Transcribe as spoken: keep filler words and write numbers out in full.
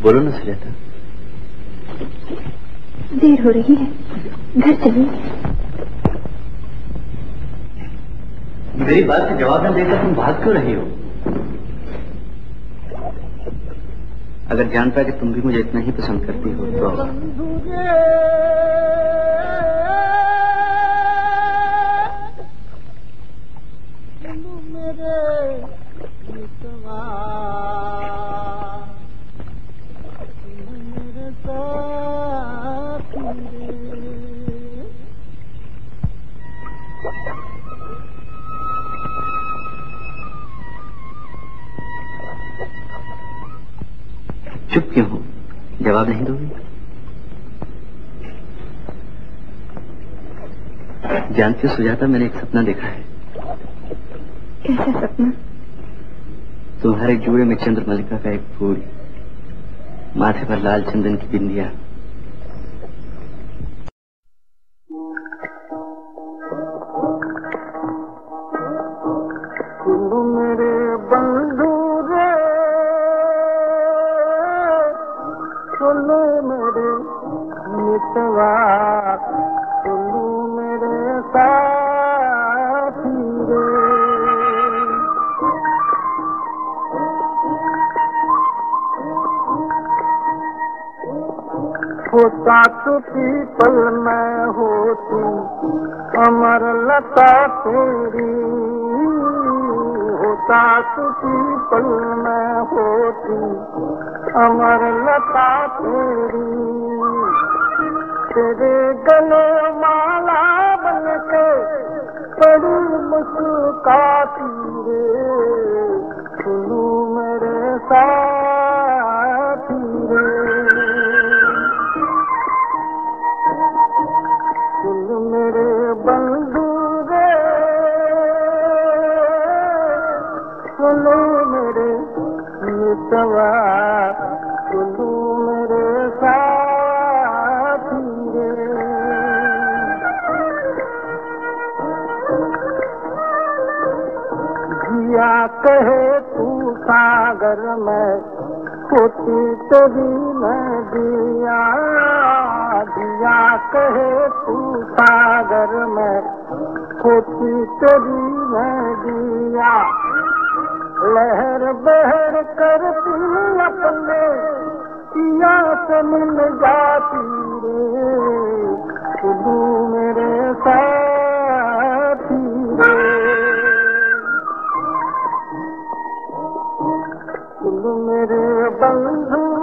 बोलो ना सुजाता। देर हो रही है, घर चलिए। मेरी बात का जवाब न देकर तुम भाग क्यों रही हो? अगर जान पाया कि तुम भी मुझे इतना ही पसंद करती हो तो चुप क्यों हो? जवाब नहीं दोगी? जानती हो सुजाता, मैंने एक सपना देखा है। कैसा सपना? तुम्हारे जुड़े में चंद्रमल्लिका का एक फूल, माथे पर लाल चंदन की बिंदिया। मेरे बंधु रे, सुनो मेरे मितवा, सुनो मेरे साथी रे। होता तो पीपल में होती अमर लता तेरी, होता तो पीपल में होती अमर लता तेरी। तेरे गले माला बनके बड़ी मुस्कुराती रे, सुनो मेरे साथी रे। सुन मेरे बंधु रे, सुनो मेरे मितवा, सुनो मेरे साथी रे। जिया कहे तू सागर में होती तेरी नदिया, जिया कहे तू सागर में होती तेरी नदिया। लहर बहर करती अपने पिया से मिल जाती रे, सुनो मेरे साथी रे। सुनो मेरे बंधु